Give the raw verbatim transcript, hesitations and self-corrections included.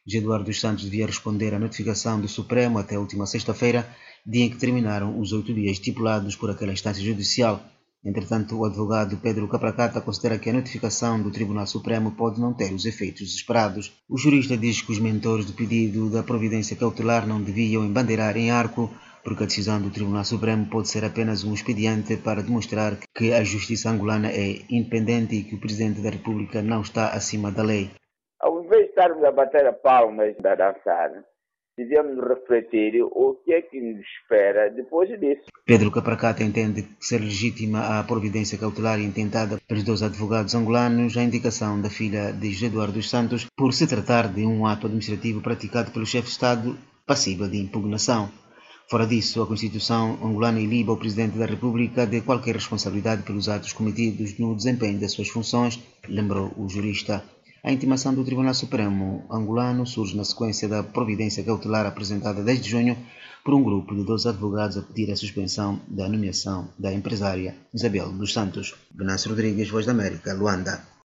José Eduardo dos Santos devia responder à notificação do Supremo até a última sexta-feira, dia em que terminaram os oito dias estipulados por aquela instância judicial. Entretanto, o advogado Pedro Capracata considera que a notificação do Tribunal Supremo pode não ter os efeitos esperados. O jurista diz que os mentores do pedido da providência cautelar não deviam embandeirar em arco, porque a decisão do Tribunal Supremo pode ser apenas um expediente para demonstrar que a justiça angolana é independente e que o Presidente da República não está acima da lei. Ao invés de estarmos a bater a palmas e a dançar, devemos refletir o que é que nos espera depois disso. Pedro Capracata entende ser legítima a providência cautelar intentada pelos dois advogados angolanos à indicação da filha de José Eduardo dos Santos por se tratar de um ato administrativo praticado pelo chefe de Estado passível de impugnação. Fora disso, a Constituição angolana iliba o Presidente da República de qualquer responsabilidade pelos atos cometidos no desempenho das suas funções, lembrou o jurista. A intimação do Tribunal Supremo angolano surge na sequência da providência cautelar apresentada desde junho por um grupo de doze advogados a pedir a suspensão da nomeação da empresária Isabel dos Santos. Venâncio Rodrigues, Voz da América, Luanda.